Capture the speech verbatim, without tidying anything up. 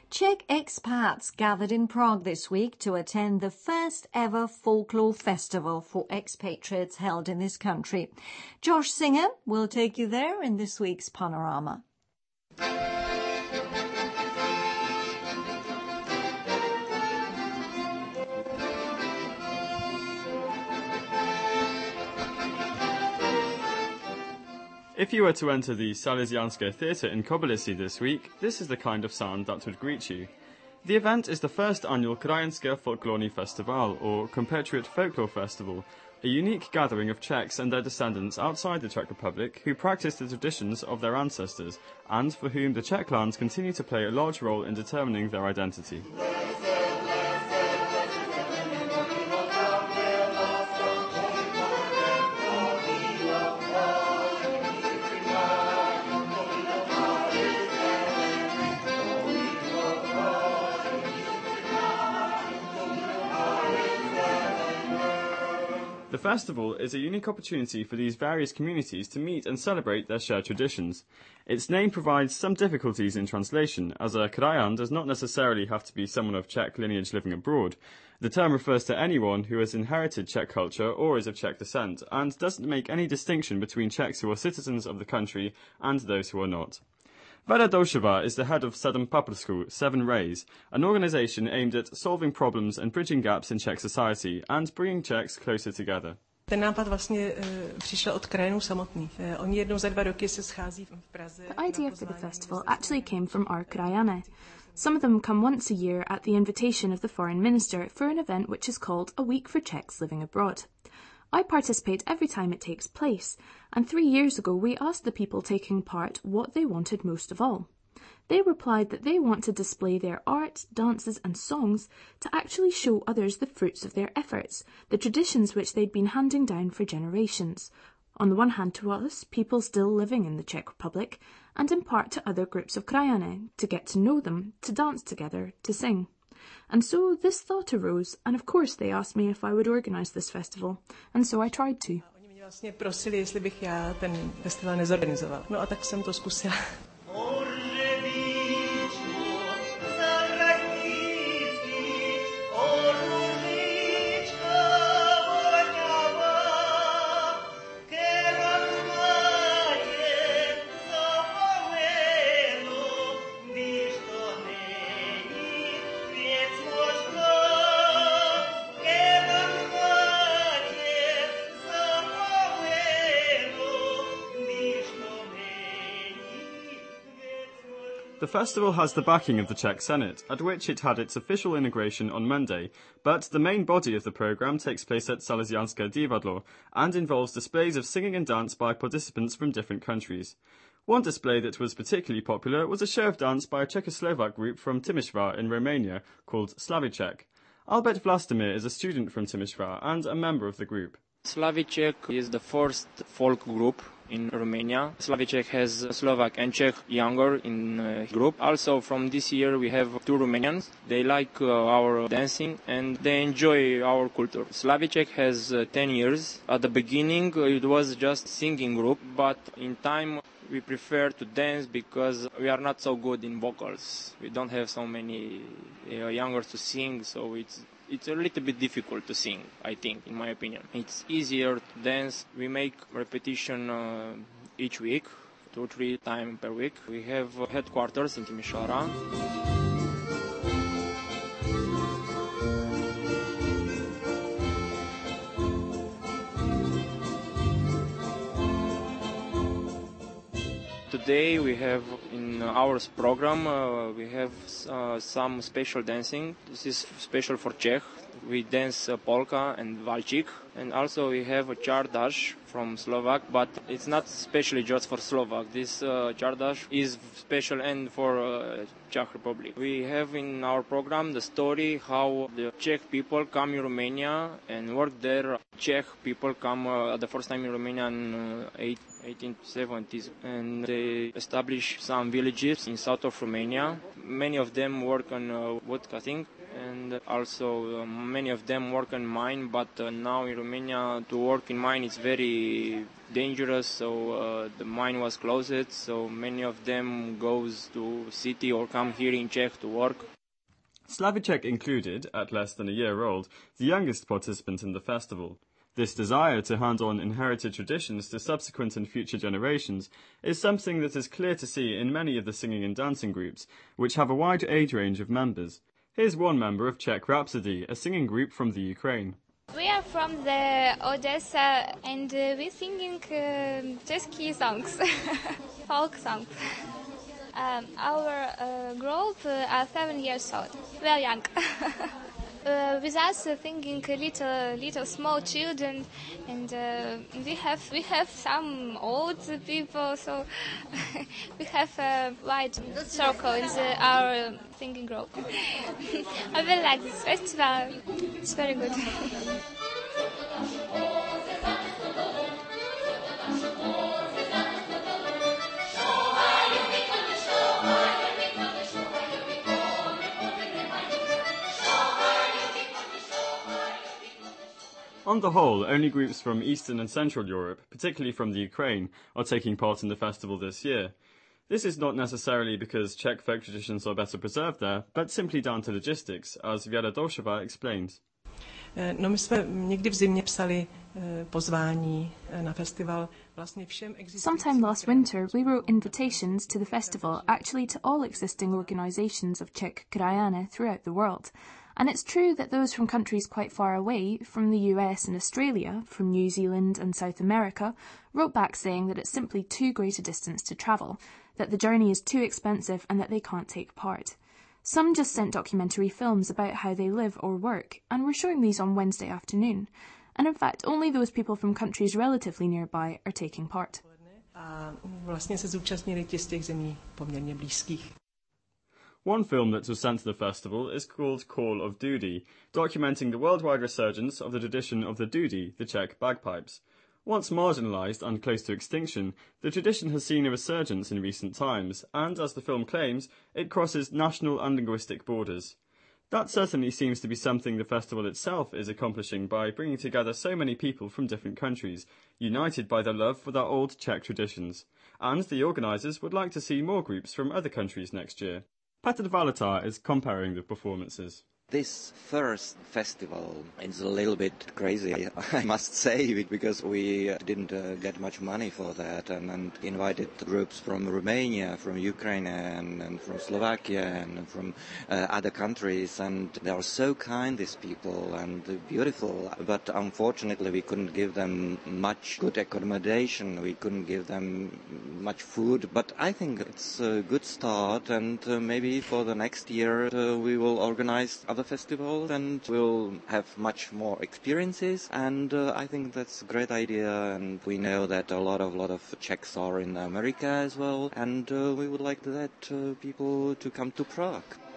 Czech expats gathered in Prague this week to attend the first ever folklore festival for expatriates held in this country. Josh Singer will take you there in this week's Panorama. If you were to enter the Salesianska Theatre in Kobylisy this week, this is the kind of sound that would greet you. The event is the first annual Krajanské folklorní festival, or Compatriot Folklore Festival, a unique gathering of Czechs and their descendants outside the Czech Republic who practice the traditions of their ancestors, and for whom the Czech lands continue to play a large role in determining their identity. The festival is a unique opportunity for these various communities to meet and celebrate their shared traditions. Its name provides some difficulties in translation, as a Krajan does not necessarily have to be someone of Czech lineage living abroad. The term refers to anyone who has inherited Czech culture or is of Czech descent, and doesn't make any distinction between Czechs who are citizens of the country and those who are not. Vera Doušová is the head of Sedm Paprsku, Seven Rays, an organisation aimed at solving problems and bridging gaps in Czech society and bringing Czechs closer together. Ten nápad vlastně přišel od krajanů samotných. Oni jednou za dva roky se schází v Praze. The idea for the festival actually came from our krajany. Some of them come once a year at the invitation of the foreign minister for an event which is called A Week for Czechs Living Abroad. I participate every time it takes place, and three years ago we asked the people taking part what they wanted most of all. They replied that they want to display their art, dances and songs to actually show others the fruits of their efforts, the traditions which they'd been handing down for generations. On the one hand to us, people still living in the Czech Republic, and in part to other groups of krajany, to get to know them, to dance together, to sing. And so this thought arose, and of course they asked me if I would organise this festival, and so I tried to. Oni mě vlastně prosili, jestli bych já ten festival nezorganizoval. No a tak jsem to zkusila. The festival has the backing of the Czech Senate, at which it had its official inauguration on Monday, but the main body of the programme takes place at Salesianské divadlo and involves displays of singing and dance by participants from different countries. One display that was particularly popular was a show of dance by a Czechoslovak group from Timișoara in Romania called Slaviček. Albert Vlastimir is a student from Timișoara and a member of the group. Slaviček is the first folk group in Romania. Slaviček has Slovak and Czech younger in uh, group. Also from this year we have two Romanians. They like uh, our dancing and they enjoy our culture. Slaviček has uh, ten years. At the beginning uh, it was just singing group, but in time we prefer to dance because we are not so good in vocals. We don't have so many uh, youngers to sing, so it's It's a little bit difficult to sing, I think, in my opinion. It's easier to dance. We make repetition uh, each week, two, three times per week. We have headquarters in Timișoara. Today we have in our program uh, we have uh, some special dancing. This is special for Czech. We dance uh, polka and valčík, and also we have a čardáš from Slovak, but it's not specially just for Slovak. This uh, čardáš is special and for uh, Czech Republic. We have in our program the story how the Czech people come in Romania and work there. Czech people come uh, the first time in Romania in uh, eighteen seventies, and they establish some villages in south of Romania. Many of them work on uh, wood cutting, and and also uh, many of them work in mine, but uh, now in Romania to work in mine is very dangerous, so uh, the mine was closed, so many of them goes to city or come here in Czech to work. Slavicek included, at less than a year old, the youngest participant in the festival. This desire to hand on inherited traditions to subsequent and future generations is something that is clear to see in many of the singing and dancing groups, which have a wide age range of members. Here's one member of Czech Rhapsody, a singing group from the Ukraine. We are from the Odessa and uh, we're singing uh, Czesky songs, folk songs. Um, our uh, group uh, are seven years old, we are young. Uh, with us uh, thinking little little small children, and uh, we have we have some old people, so we have a wide circle in the, our singing group. I really like this festival, it's very good. On the whole, only groups from Eastern and Central Europe, particularly from the Ukraine, are taking part in the festival this year. This is not necessarily because Czech folk traditions are better preserved there, but simply down to logistics, as Věra Dolšová explains. No, my jsme někdy v zimě psali pozvání na festival vlastně všem existujícím. Sometime last winter, we wrote invitations to the festival, actually to all existing organisations of Czech Krajany throughout the world. And it's true that those from countries quite far away, from the U S and Australia, from New Zealand and South America, wrote back saying that it's simply too great a distance to travel, that the journey is too expensive and that they can't take part. Some just sent documentary films about how they live or work, and we're showing these on Wednesday afternoon. And in fact, only those people from countries relatively nearby are taking part. A vlastně se zúčastnili ti z těch zemí poměrně blízkých. One film that was sent to the festival is called Call of Duty, documenting the worldwide resurgence of the tradition of the dudy, the Czech bagpipes. Once marginalised and close to extinction, the tradition has seen a resurgence in recent times, and, as the film claims, it crosses national and linguistic borders. That certainly seems to be something the festival itself is accomplishing by bringing together so many people from different countries, united by their love for their old Czech traditions. And the organisers would like to see more groups from other countries next year. Petr Valitar is comparing the performances. This first festival is a little bit crazy, I must say, because we didn't uh, get much money for that, and, and invited groups from Romania, from Ukraine, and, and from Slovakia, and from uh, other countries, and they are so kind, these people, and beautiful, but unfortunately we couldn't give them much good accommodation, we couldn't give them much food, but I think it's a good start, and uh, maybe for the next year uh, we will organize other festival and we'll have much more experiences, and uh, I think that's a great idea, and we know that a lot of lot of Czechs are in America as well, and uh, we would like that uh, people to come to Prague.